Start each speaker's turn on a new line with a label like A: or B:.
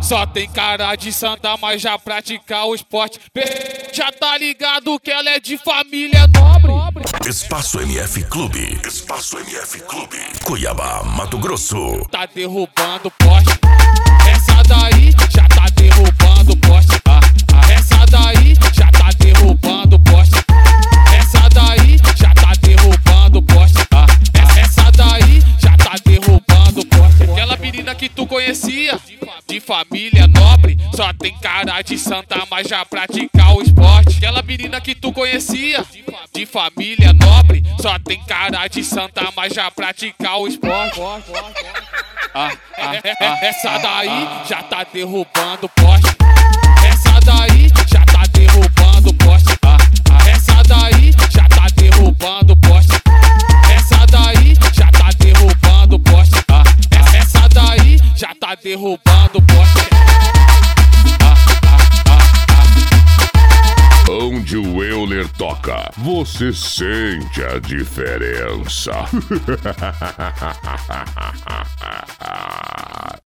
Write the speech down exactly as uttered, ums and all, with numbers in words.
A: Só tem cara de santa, mas já pratica o esporte. Já tá ligado que ela é de família nobre.
B: Espaço M F Clube. Espaço M F Clube. Cuiabá, Mato Grosso.
A: Tá derrubando poste. Essa daí já tá derrubando poste. Ah, ah, essa daí já tá derrubando poste. Essa daí já tá derrubando poste. Ah, essa daí já tá derrubando poste. Aquela menina que tu conhecia, de família nobre, só tem cara de santa, mas já pratica o esporte. Aquela menina que tu conhecia, de família nobre, só tem cara de santa, mas já pratica o esporte. Ah, ah, ah, essa daí já tá derrubando poste. Essa daí já tá derrubando poste. Ah, ah, essa daí já tá derrubando poste. Essa daí já tá derrubando poste. Ah, essa daí já tá derrubando poste.
C: Onde o Euler toca, você sente a diferença.